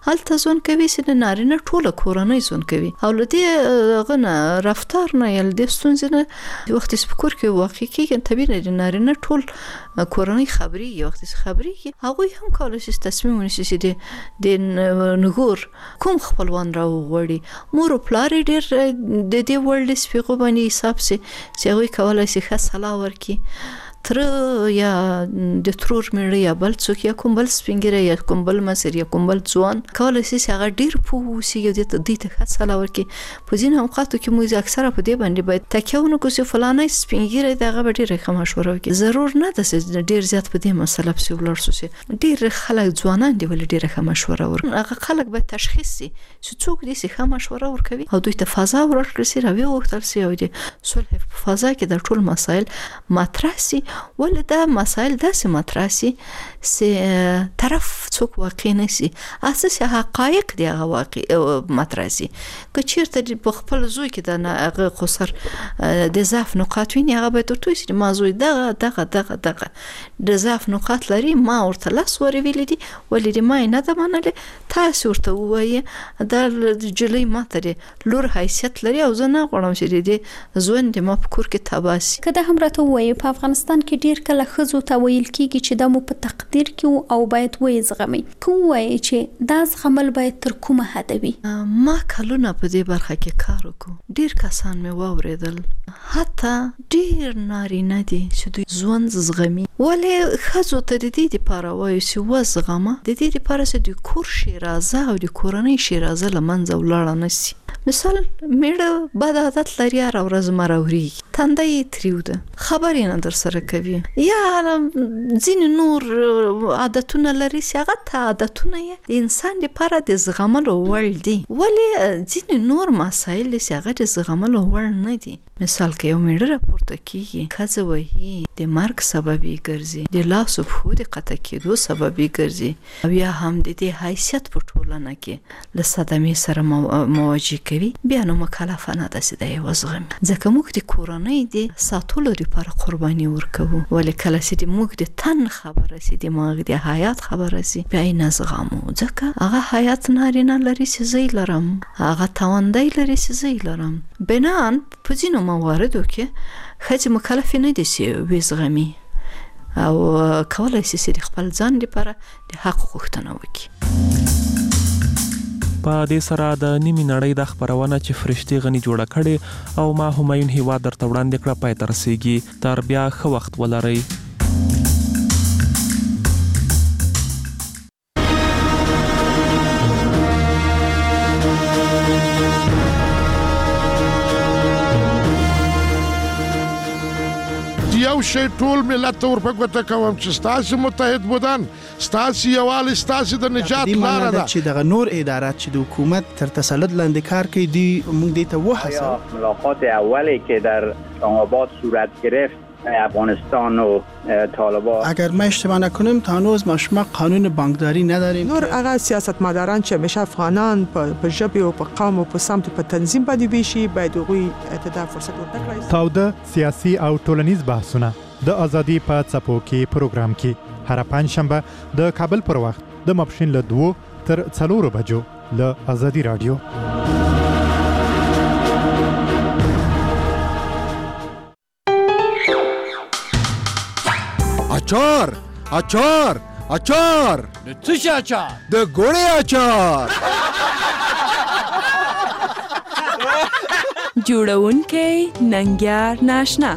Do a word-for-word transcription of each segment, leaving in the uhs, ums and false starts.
هلته ځون کوي چې نارینه ټوله کورنۍ ځون کوي او لدې غنه رفتار نه یل د ستونزې نه وخت سپکور کې واقع کېږي طبيعي د نارینه ټول کورنۍ خبري یو وخت خبري هغه هم کولای شي تصمیم ونیسي چې د نګور کوم خپلوان را وغوړي مور او پلار ډېر د دې ورلد سپیغو باندې حساب سي چې هغه کولای شي ښه صلاح ورکي تر یا د ترور مړ یا بل څوک یا کوم بل سپینګره یا کوم بل مسر یا کوم بل ځوان کولای شي هغه ډیر پوسی یو د دې ته خاصه لور کې په ځینې اوقاتو کې موږ اکثره په دې باندې باید تکیونه کوو چې فلانه سپینګره دغه ډیره ښه مشوره وکړي ضرور نه ده چې ډیر زیات په دې مسله په ولر سوسي ډیر خلک ځوانان دی ول ډیره ښه مشوره ورکړي هغه خلک به تشخیص شي چې څوک دې ښه مشوره ورکوي او دوی ته فضا ورکړي سي راوي وختل سي او دې صلح په فضا کې د ټول مسایل مطرح سي ولې دا مسایل داسې مطرح سي چې طرف څوک واقع نه سي اساس حقایق دی هغه واقع مطرح سي که چیرته په خپل زوی کې د هغه خسر د ضعف نقاط ویني هغه به تر توې ما زوی دغه دغه دغه دغه د ضعف نقاط لري ما ورته لاس ور ویل دي ولې ما نه ده منلې تاسو ورته وایي د جلې ماته لور حیثیت لري او زه نه غواړم چې دې ځوان د ما په کور کې تباسي کله هم راته وایي په افغانستان کې ډیر کله خزو ته ویل کیږي چې د مو په تقدیر کې او باید وې زغمي کوم وایي چې دا زغمل باید تر کومه حد وي ما کلونه په دې برخه کې کار وکړ ډیر کسان مې واوریدل حتی ډیر نارینه دي چې دوی ځوان زغمي ولې خزو ته د دې لپاره وایي چې وزغمه د دې لپاره چې د کور شیرازه او د کورنۍ شیرازه لمنځه ولاړه نشي مثال میړه بد عادت لري او ورځ مروري تندې تریو ده خبرې نه در سره کوي یا ځین نور عادتونه لري چې هغه ته عادتونه یې د انسان لپاره د زغملو وړ دي ولې ځین نور مسایل چې هغه د زغملو وړ نه دي مثال کې یو میړه راپورته کیږي خزه وایي د مرګ سببي ګرځي د لاس او پښو د قطع کېدو سببي ګرځي او یا هم د دې حیثیت په ټولنه کې له صدمې سره مواجه کوي بیا نو مکلفه نه ده چې د وزغمي ځکه موږ د کورنۍ د ساتلو لپاره قرباني ورکوو ولې کله چې موږ د تن خبره سي د موږ د حیات خبره سي بیا یې نه زغمو ځکه هغه حیات نارینه لري چې زه لرم هغه توانایي لري چې زه لرم بنان په ځینو مواردو کې ښځې مکلفې نه دي چې وزغمي او کولای شي چې خپل ځان لپاره د حق غوښتنه وکړي په دې سره د نیمې نړۍ د خبرونه چې فرشتي غني جوړه کړي او ما همایون هیوا درته وړاندې کړه پای تر رسیږي تر بیا ښه وخت ولرئ یو شی ټول ملت ته ورپکوته کوم چې ستاسو متحد بودن ستاسو یووالی ستاسو د نجات لاره ده چې دغه نور ادارات چې د حکومت تر تسلط لاندې کار کوي دی موږ دې ته وحسه ملاقات اولی که در اسلام‌آباد صورت گرفت افغانستان و طالبان اگر ما اشتباه نکنیم تا هنوز ما شما قانون بانکداری نداریم نور هغه سیاستمداران چې همیشه افغانان په ژبه او په قوم او په سمت په تنظیم باندې ویشي باید هغوی ته فرصت ورکړي تاوده سیاسي او ټولنیز بحثونه د ازادي په څپو کې پروګرام کې هر پنځشنبه د کابل پر وخت د ماپښین له دوه تر څلورو بجو له ازادي رادیو اچار اچار اچار د څه اچار د ګوړې اچار جوړونکی ننګیار ناشنا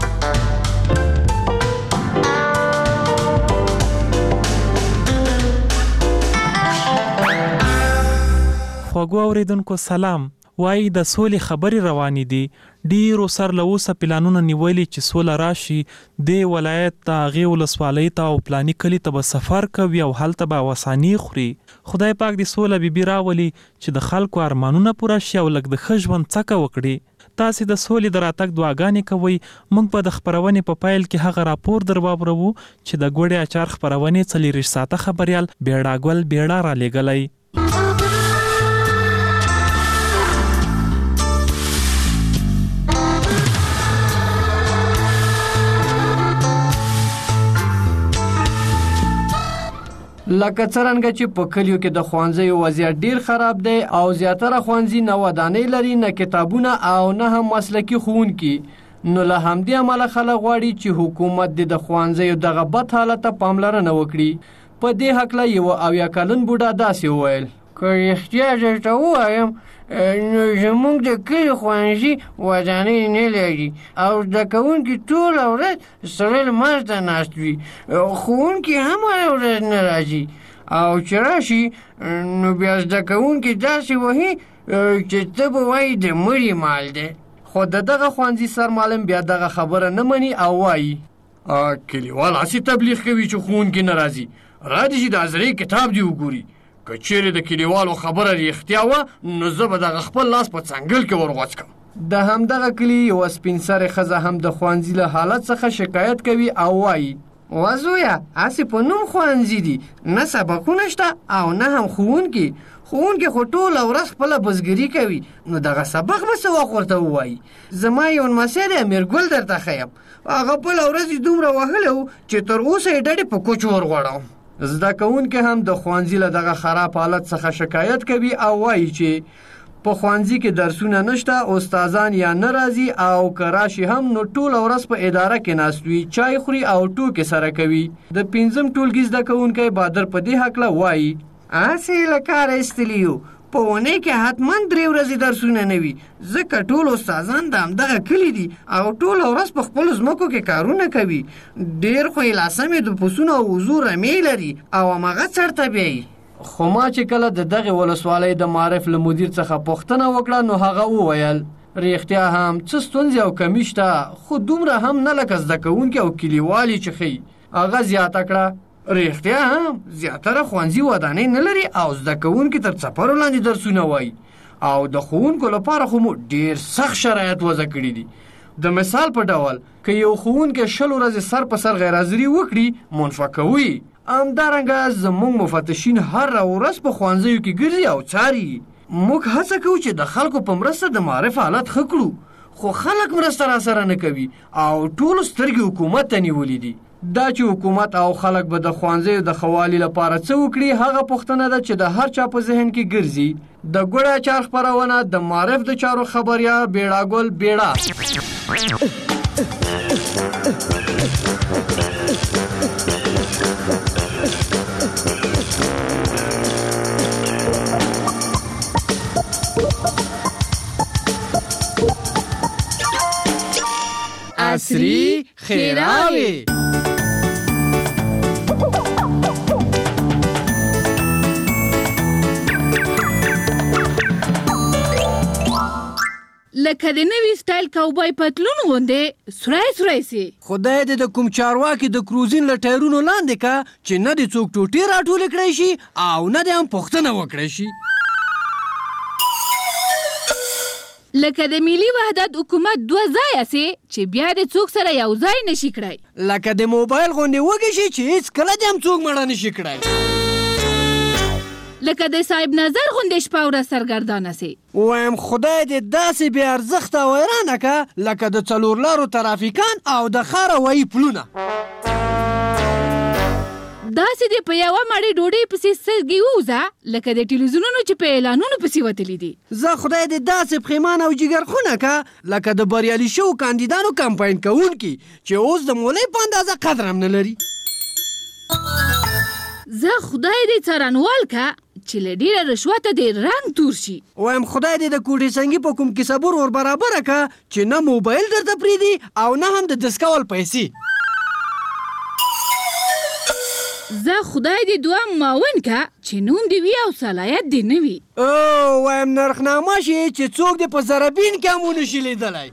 خواږو اوریدونکو سلام وای د سولې خبرې روانې دي ډیرو سر له اوسه پلانونه نیولي چې سوله راشي د ولایت ته هغې ولسوالۍ ته او پلاني کلي ته به سفر کوي او هلته به وساني خوري خدای پاک دې سوله بیبي راولي چې د خلکو ارمانونه پوره شي او لږ د ښه ژوند څکه وکړي تاسې د سولې د راتګ دعاګانې کوئ موږ به د خپرونې په پیل کې هغه راپور در واورو چې د ګوړې اچار خپرونې څلېرویشت ساعته خبریال بیړه ګل بیړه را لېږلی لکه څرنګه چې په کلیو کې د ښوونځیو وضعیت ډیر خراب دی او زیاتره ښوونځي نه ودانۍ لري، نه کتابونه او نه هم مسلکي ښوونکي. نو له همدې امله خلک غواړي چې حکومت د ښوونځیو دغه بد حالت ته پاملرنه وکړي. په دې هکله یو اویا کلن بوډا داسې وویل: که رښتیا درته ووایم نو زموږ د کلي ښوونځي ودانۍ نه لري او زده کوونکي ټوله ورځ سره لمر ته ناست وي، ښوونکي هم هره ورځ نه راځي او چې راشي نو بیا زده کوونکي داسې وهي چې ته به وایي د مړي مال دی. خو د دغه ښوونځي سرمعلم بیا دغه خبره نه مني او وایي: کلیوال هسې تبلیغ کوي چې ښوونکي نه راځي، راځي چې د ازرې کتاب دی وګوري. که چیرې د کلیوالو خبره رښتیا وه نو زه به دغه خپل لاس په څنګل کې ورغوڅ کړم. د همدغه کلي یوه سپین سرې ښځه هم د ښوونځي له حالت څخه شکایت کوي او وایي: وزویه هسې په نوم ښوونځي دي، نه سبقونه شته او نه هم ښوونکي. ښوونکي خو ټوله ورځ خپله بزګري کوي، نو دغه سبق به څه وخت ورته ووایي. زما یو لمسی دی امیرګل درته ښیم، هغه بله ورځ یې دومره وهلی و چې تر اوسه یې ډډې په کوچ ورغوړم. زده کوونکي هم د ښوونځي له دغه خراب حالت څخه شکایت کوي او وایي چې په ښوونځي کې درسونه نشته، استادان یا نه راځي او که راشي هم نو ټوله ورځ په اداره کې ناست وي، چای خوري او ټوکې سره کوي. د پنځم ټولګي زده کوونکی بادر په دې هکله وایي: هسې له کاره ایستلي یو، په اونۍ کې حتما درې ورځې درسونه نه وي، ځکه ټول استادان د همدغه کلي دي او ټوله ورځ په خپلو ځمکو کې کارونه کوي. ډېر خو یې لاسمې د پسونو او وزو رمې لري او همغه څرته بیایي. خو ما چې کله د دغې ولسوالۍ د معارف له مدیر څخه پوښتنه وکړه نو هغه وویل: رښتیا هم څه ستونزې او کمی شته، خو دومره هم نه لکه زده کوونکي او کلیوالي چې ښیي. هغه زیاته کړه: رښتیا هم زیاتره ښوونځي ودانۍ نه لري او زده کوونکي تر څپرو لاندې درسونه وایي او د ښوونکو لپاره خو مو ډېر سخت شرایط وضع کړي دي. د مثال په ډول که یو ښوونکی شل ورځې سر په سر غیر حاضري وکړي منفعه کوي. همدارنګه زموږ مفتشین هره ورځ په ښوونځیو کې ګرځي او څاري. موږ هڅه کوو چې د خلکو په مرسته د معارف حالت ښه کړو، خو خلک مرسته راسره نه کوي او ټولو سترګې حکومت ته نیولې دي. دا چې حکومت او خلک به د ښوونځیو د ښه والي لپاره څه وکړي هغه پوښتنه ده چې د هر چا په ذهن کې ګرځي. د ګوړه اچار خپرونه د معارف د چارو خبریا بیړه ګل بیړه. عصري خیراوي لکه د نوي سټایل کاوبای پتلون غوندې سورای سورای سي. خدای دې د کوم چارواکي د کروزین له ټایرونو لاندې کا چې نه دې څوک ټوټې راټولې کړی شي او نه دې هم پوښتنه وکړی شي. لکه د ملي وحدت حکومت دوه ځایه سي چې بیا دې څوک سره یو ځای نشي کړی. لکه د موبایل غوندې وږی شي چې هیڅ کله دې هم څوک مړه نشي کړی. لکه د صاحب نظر غوندې شپه ورځ سرګردانه سي. وایم خدای دې داسې بې ارزښته او حیرانه که لکه د څلور لارو ترافیکان او د ښار هوایي پلونه. داسې دې په یوه مړۍ ډوډۍ پسې سترګې ووځه لکه د ټلویزیونونو چې په اعلانونو پسې وتلي دي. زه خدای دې داسې پښیمان او جګرخونه که لکه د بریالي شوو کاندیدانو کمپاین کوونکي چې اوس د مولۍ په اندازه قدر هم نه لري. زه خدای دې څارنوال که چې له ډېره رشوته دې رنګ تور شي. وایم خدای دې د کوټې سنګي په کوم کسبور ور برابره که چې نه موبایل درته پرېږدي او نه هم د دسکول پیسې. زه خدای دې دوه معاون که چې نوم دې وي او صلاحیت دې نه وي. او وایم نرخنامه شي چې څوک دې په زربین کې هم ونه شي لیدلی.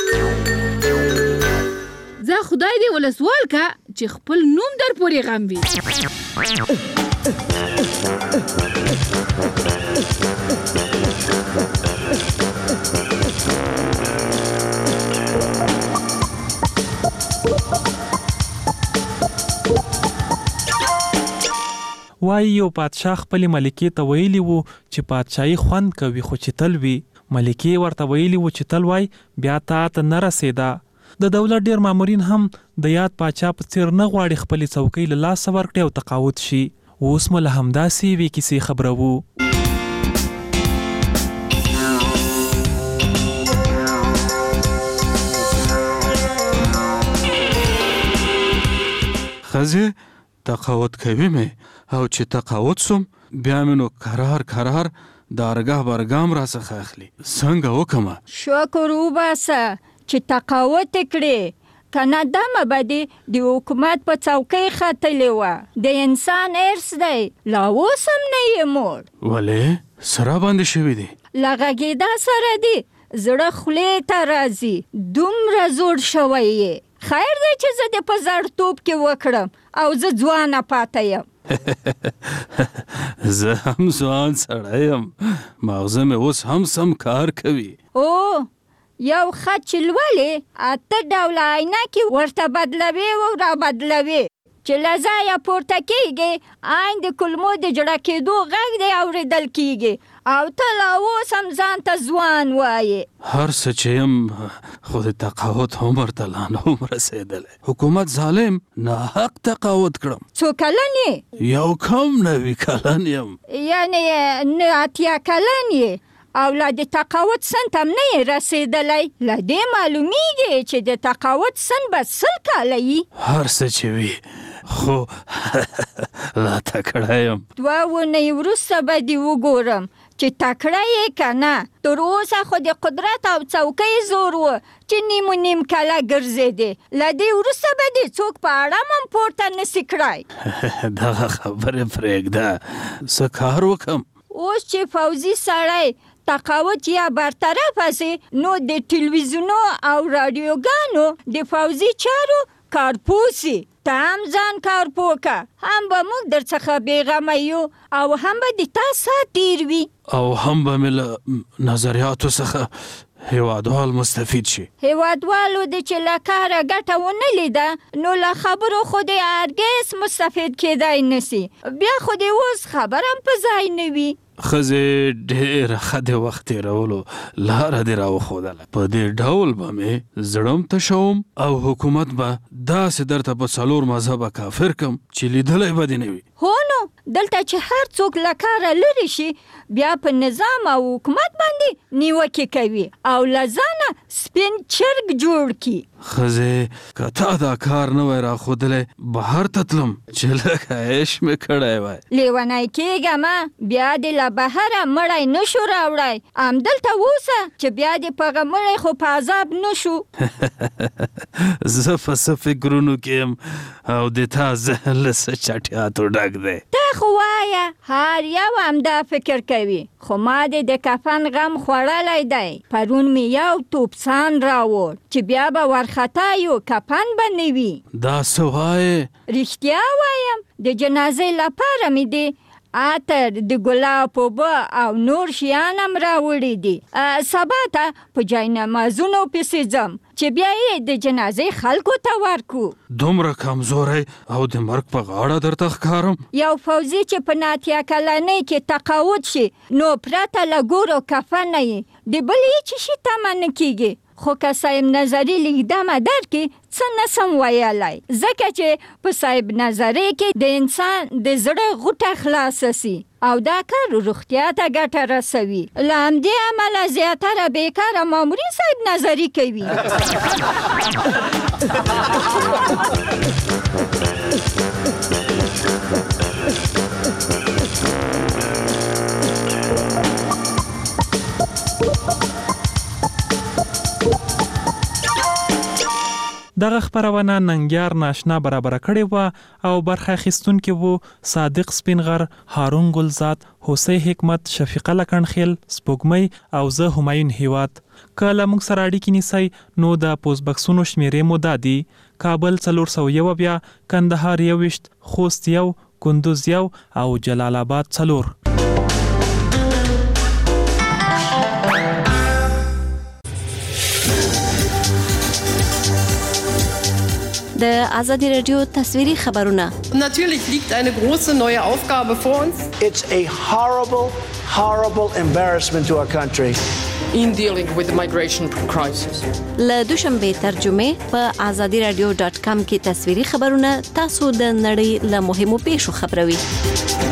زه خدای دې ولسوال که چې خپل نوم در پورې غم وي. وایي یو پادشاه خپلې ملکې ته ویلي وو چې پادشاهي خوند کوي خو چې تل وي. ملکې ورته ویلي وو چې تل وای بیا تا ته نه رسېده. د دولت ډېر مامورین هم د یاد پاچا په څېر نه غواړي خپلې څوکۍ له لاسه ورکړي او تقاعد شي. اوس مو له همداسې وی کیسې خبرو. خزه تقاوت کوي مې او چې تقاوت سوم بیا مې نو قرار قرار دارګه برګام را څخه اخلي. څنګه وکمه؟ شکر وباسه چې تقاوت کړې، کنه دمه بدی د حکومت په چوکۍ ختلې وه. د انسان ارث دی، لا اوس هم نه یې موړ. ولې سره باندې شوي دي؟ له غږېدا سره دی زړه خولې ته راځي، دومره زوړ شوی یې. خیر دی چې زه د په زړتوب کې وکړم او زه ځوانه پاته یم. زه هم ځوان سړی یم، مغزه مې اوس هم سم کار کوي. او یو خط چې لولې اته ډوله عینکې ورته بدلوي او را بدلوي چې له ځایه پورته کېږي عین د کلمو د جړه کېدو غږ دی اورېدل کېږي او ته لا اوس هم ځان ته ځوان وایې. هر څه چې یم خو د تقاوت عمر ته لا نه وم رسېدلی. حکومت ظالم ناحق تقاوت کړم. څو کلن یې؟ یو کم نوي کلن یم. یعنې نه اتیا کلن یې او لا د تقاوت سن ته هم نه یې رسېدلی. له دې معلومیږي چې د تقاوت سن به سل کاله یي. هر څه چې وي خو لا تکړه یم. دوه اونۍ وروسته به دې وګورم چې تکړه یې که نه. تر اوسه خو د قدرت او څوکۍ زور و چې نیم و نیم کاله ګرځېدې. له دې وروسته به دې څوک په اړم هم پورته نسي کړی. دغه خبرې پرېږده، څه کار وکړم؟ اوس چې فوزي سړی تقاوت یا برطرفه سي نو د ټلویزیونو او رادیوګانو د فوزي چارو کارپوسي. ته هم ځان کارپوکه، هم به موږ در څخه بېغمه یو او هم به د تا سات تیر وي او هم به مې له نظریاتو څخه هیوادوال مستفید شي. هیوادوالو د چې له کاره ګټه ونه لیده نو له خبرو خو د هرګز مستفید کېدای نسي. بیا خو د اوس خبر هم په ځای نه وي. ښځې ډېره ښه د وخت تېرولو لاره دې راوښودله. په دې ډول به مې زړم تشوم او حکومت به داسې درته په څلور مذهبه کافر کم چې لیدلی به دې نه وي. هو نو دلته چې هر څوک له کاره لرې شي بیا په نظام او حکومت باندې نیوکې کوي او له ځانه سپین چرګ جوړ کړي. ښځې که تا دا کار نه وای راښودلی بهر ته تلم چې لږ عیش مې کړی وای. لیونی کېږمه، بیا دې له بهره مړی نه شو راوړی. همدلته اوسه چې بیا دې په هغه مړی خو په عذاب نه شو. زه په څه فکرونو کې یم او د تا ذهن له څه چټیاتو ډک دی. ته خو وایه هر یو همدا فکر کوي، خو ما دې د کفن غم خوړلی دی. پرون مې یو توپسان راوړ چې بیا به وارخطا یو کفن به نه وي. دا څه وایې؟ رښتیا وایم، د جنازې لپاره مې دی عطر د ګلاب اوبه او نور شیان هم راوړي دي. سبا ته په جاینمازونو پسې ځم چې بیا یې د جنازې خلکو ته ورکو. دومره کمزوری او د مرګ په غاړه درته ښکارم. یو فوزي چې په ناتیا کلنۍ کې تقاعد شي نو پرته له ګورو کفنه یې د بل هېڅ شي تمه نه کېږي. خو که صاحب نظري لیکدمه درکړي څه نسم ویلی، ځکه چې په صاحب نظري کې د انسان د زړه غوټه خلاصه سي او دا کار روغتیا ته ګټه رسوي. له همدې امله زیاتره بېکاره مامورین صاحب نظري کوي. دغه خبرونه ننګیار ناشنا برابر کړي و او برخه اخیستونکي وو صادق سپینغر، هارون ګلزاد، حسین حکمت، شفیقه لکنخیل، سپوږمۍ او زه همایون هیواد. کله موږ سره اړیکې نیسئ نو د پوسټ بکسونو شمیرې مو دا دي: کابل څلور سوه یو بیا، کندهار یوویشت، خوست یو، کندوز یو او جلال آباد څلور. د آزادی رادیو تصویري خبرونه. Natürlich liegt eine große neue Aufgabe vor uns. It's a horrible, horrible embarrassment to our country. In dealing with the migration crisis. له دوشنبه ترجمه په آزادی رادیو ډاټ کام کې تصویري خبرونه تاسو د نړۍ له مهمو پیښو خبروي.